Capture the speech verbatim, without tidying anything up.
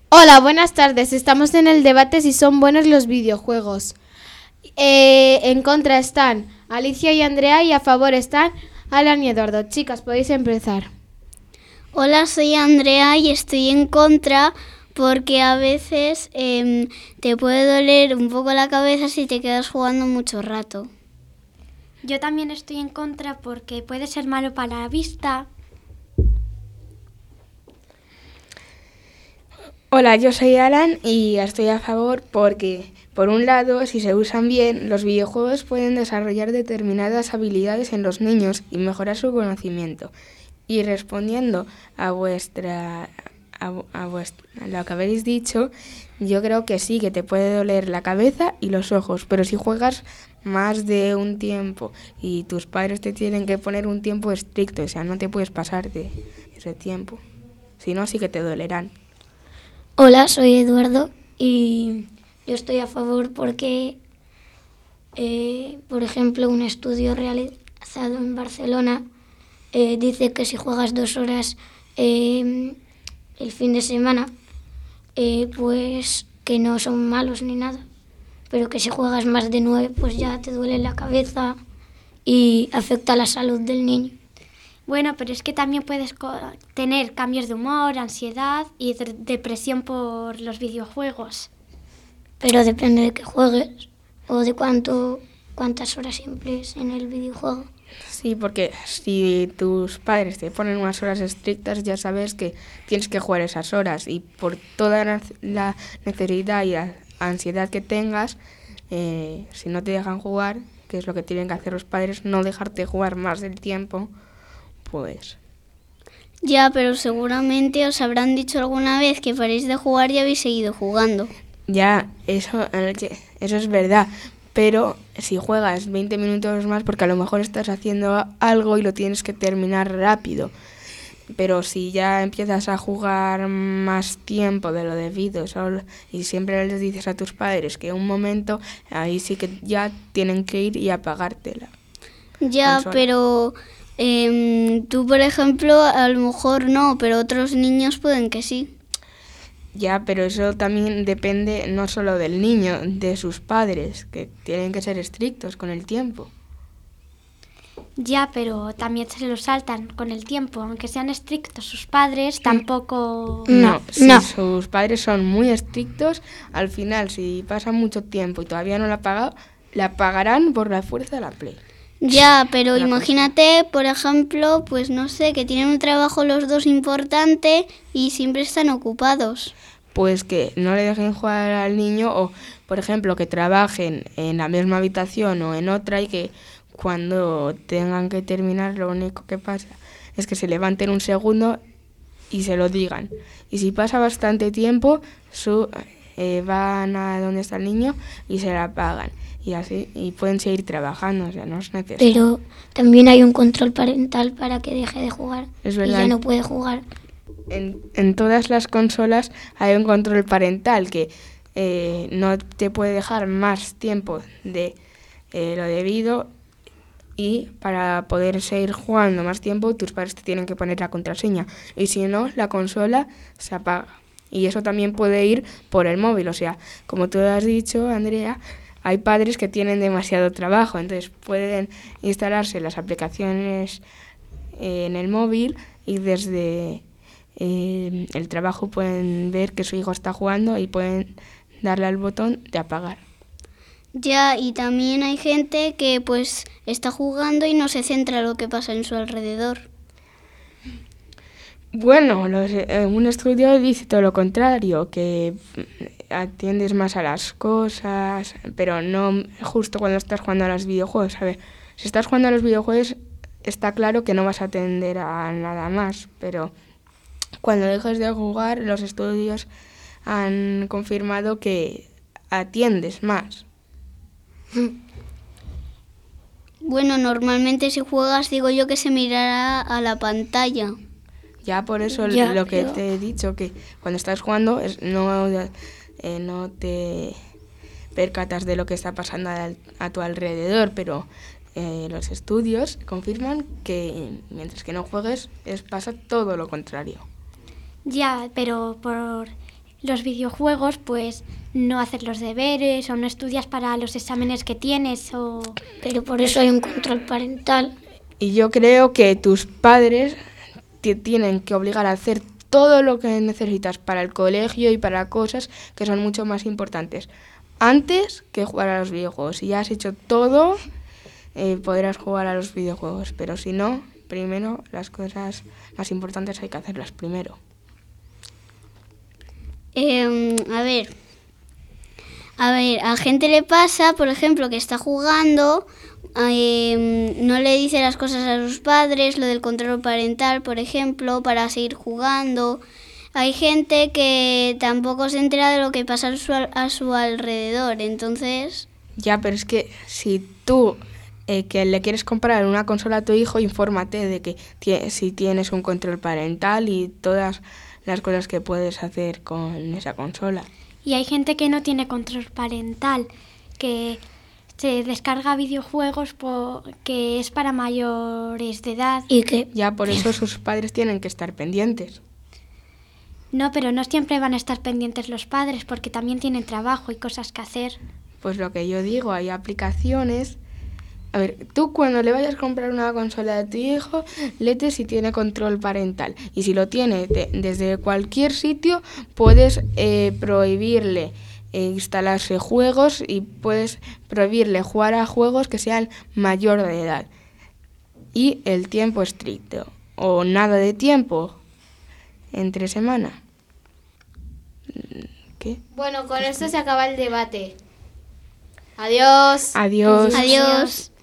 Hola, buenas tardes. Estamos en el debate si son buenos los videojuegos. Eh, en contra están Alicia y Andrea y a favor están Alan y Eduardo. Chicas, podéis empezar. Hola, soy Andrea y estoy en contra porque a veces eh, te puede doler un poco la cabeza si te quedas jugando mucho rato. Yo también estoy en contra porque puede ser malo para la vista. Hola, yo soy Alan y estoy a favor porque, por un lado, si se usan bien, los videojuegos pueden desarrollar determinadas habilidades en los niños y mejorar su conocimiento. Y respondiendo a vuestra a, a, vuestra, a lo que habéis dicho, yo creo que sí, que te puede doler la cabeza y los ojos, pero si juegas más de un tiempo y tus padres te tienen que poner un tiempo estricto, o sea, no te puedes pasar de ese tiempo, si no, sí que te dolerán. Hola, soy Eduardo y yo estoy a favor porque, eh, por ejemplo, un estudio realizado en Barcelona eh, dice que si juegas dos horas eh, el fin de semana, eh, pues que no son malos ni nada, pero que si juegas más de nueve, pues ya te duele la cabeza y afecta la salud del niño. Bueno, pero es que también puedes co- tener cambios de humor, ansiedad y de- depresión por los videojuegos. Pero depende de qué juegues o de cuánto, cuántas horas emplees en el videojuego. Sí, porque si tus padres te ponen unas horas estrictas, ya sabes que tienes que jugar esas horas y por toda la- la necesidad y la ansiedad que tengas, eh, si no te dejan jugar, que es lo que tienen que hacer los padres, no dejarte jugar más del tiempo, pues... Ya, pero seguramente os habrán dicho alguna vez que paréis de jugar y habéis seguido jugando. Ya, eso, eso es verdad, pero si juegas veinte minutos más, porque a lo mejor estás haciendo algo y lo tienes que terminar rápido, pero si ya empiezas a jugar más tiempo de lo debido solo, y siempre les dices a tus padres que un momento, ahí sí que ya tienen que ir y apagártela. Ya, consola. pero eh, tú, por ejemplo, a lo mejor no, pero otros niños pueden que sí. Ya, pero eso también depende no solo del niño, de sus padres, que tienen que ser estrictos con el tiempo. Ya, pero también se lo saltan con el tiempo. Aunque sean estrictos sus padres, tampoco... No, No, si no. sus padres son muy estrictos, al final, si pasa mucho tiempo y todavía no la ha pagado, la pagarán por la fuerza de la Play. Ya, pero Una imagínate, por ejemplo, pues no sé, que tienen un trabajo los dos importante y siempre están ocupados. Pues que no le dejen jugar al niño o, por ejemplo, que trabajen en la misma habitación o en otra y que cuando tengan que terminar lo único que pasa es que se levanten un segundo y se lo digan. Y si pasa bastante tiempo, su, eh, van a donde está el niño y se la pagan. Y así y pueden seguir trabajando, o sea, no es necesario. Pero también hay un control parental para que deje de jugar Es y verdad. ya no puede jugar. En, en todas las consolas hay un control parental que eh, no te puede dejar más tiempo de eh, lo debido y para poder seguir jugando más tiempo tus padres te tienen que poner la contraseña y si no la consola se apaga y eso también puede ir por el móvil, o sea, como tú has dicho, Andrea, hay padres que tienen demasiado trabajo, entonces pueden instalarse las aplicaciones eh, en el móvil y desde eh, el trabajo pueden ver que su hijo está jugando y pueden darle al botón de apagar. Ya, y también hay gente que pues está jugando y no se centra en lo que pasa en su alrededor. Bueno, los, eh, un estudio dice todo lo contrario, que atiendes más a las cosas, pero no justo cuando estás jugando a los videojuegos. A ver, si estás jugando a los videojuegos está claro que no vas a atender a nada más, pero cuando dejas de jugar los estudios han confirmado que atiendes más. Bueno, normalmente si juegas digo yo que se mirará a la pantalla. Ya por eso Ya, lo que pero- te he dicho, que cuando estás jugando es, no, eh, no te percatas de lo que está pasando a, a tu alrededor, pero eh, los estudios confirman que mientras que no juegues es, pasa todo lo contrario. Ya, pero por los videojuegos, pues no haces los deberes o no estudias para los exámenes que tienes o... Pero por eso hay un control parental. Y yo creo que tus padres te tienen que obligar a hacer todo lo que necesitas para el colegio y para cosas que son mucho más importantes antes que jugar a los videojuegos. Si ya has hecho todo, eh, podrás jugar a los videojuegos, pero si no, primero las cosas más importantes hay que hacerlas primero. Eh, a ver, a ver, a gente le pasa, por ejemplo, que está jugando, eh, no le dice las cosas a sus padres, lo del control parental, por ejemplo, para seguir jugando. Hay gente que tampoco se entera de lo que pasa a su, a su alrededor, entonces... Ya, pero es que si tú eh, que le quieres comprar una consola a tu hijo, infórmate de que tie- si tienes un control parental y todas las cosas que puedes hacer con esa consola. Y hay gente que no tiene control parental, que se descarga videojuegos po- que es para mayores de edad. Y que Ya, por eso sus padres tienen que estar pendientes. No, pero no siempre van a estar pendientes los padres porque también tienen trabajo y cosas que hacer. Pues lo que yo digo, hay aplicaciones. A ver, tú cuando le vayas a comprar una consola a tu hijo, léete si tiene control parental. Y si lo tiene de- desde cualquier sitio, puedes eh, prohibirle eh, instalarse juegos y puedes prohibirle jugar a juegos que sean mayor de edad. Y el tiempo estricto. O nada de tiempo entre semana. ¿Qué? Bueno, con esto se acaba el debate. Adiós. Adiós. Adiós.